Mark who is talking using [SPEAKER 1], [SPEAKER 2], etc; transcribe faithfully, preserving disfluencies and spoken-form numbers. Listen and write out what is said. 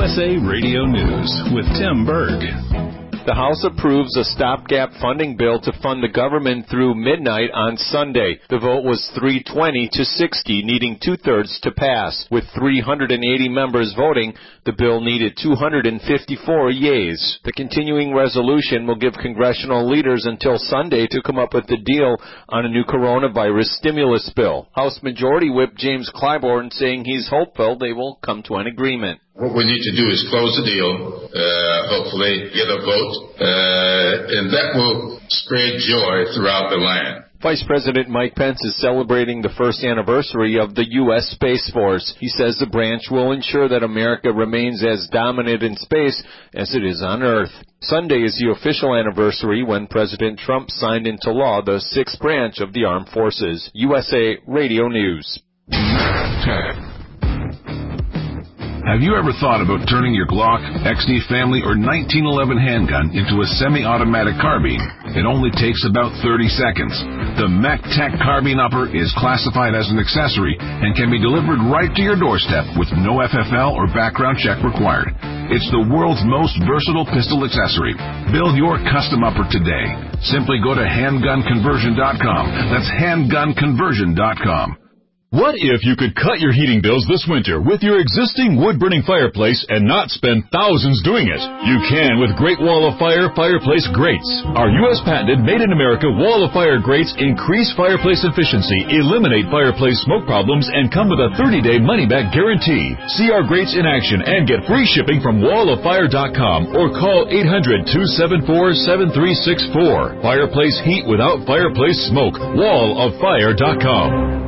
[SPEAKER 1] U S A Radio News with Tim Berg.
[SPEAKER 2] The House approves a stopgap funding bill to fund the government through midnight on Sunday. The vote was three twenty to sixty, needing two-thirds to pass. With three hundred eighty members voting, the bill needed two hundred fifty-four yeas. The continuing resolution will give congressional leaders until Sunday to come up with a deal on a new coronavirus stimulus bill. House Majority Whip James Clyburn saying he's hopeful they will come to an agreement.
[SPEAKER 3] What we need to do is close the deal, uh, hopefully get a vote, uh, and that will spread joy throughout the land.
[SPEAKER 2] Vice President Mike Pence is celebrating the first anniversary of the U S Space Force. He says the branch will ensure that America remains as dominant in space as it is on Earth. Sunday is the official anniversary when President Trump signed into law the sixth branch of the armed forces. U S A Radio News.
[SPEAKER 4] Have you ever thought about turning your Glock, X D Family, or nineteen eleven handgun into a semi-automatic carbine? It only takes about thirty seconds. The MacTac Carbine Upper is classified as an accessory and can be delivered right to your doorstep with no F F L or background check required. It's the world's most versatile pistol accessory. Build your custom upper today. Simply go to handgun conversion dot com. That's handgun conversion dot com.
[SPEAKER 5] What if you could cut your heating bills this winter with your existing wood-burning fireplace and not spend thousands doing it? You can with Great Wall of Fire Fireplace Grates. Our U S patented made-in-America Wall of Fire grates increase fireplace efficiency, eliminate fireplace smoke problems, and come with a thirty-day money-back guarantee. See our grates in action and get free shipping from wall of fire dot com or call eight hundred, two seven four, seven three six four. Fireplace heat without fireplace smoke. wall of fire dot com.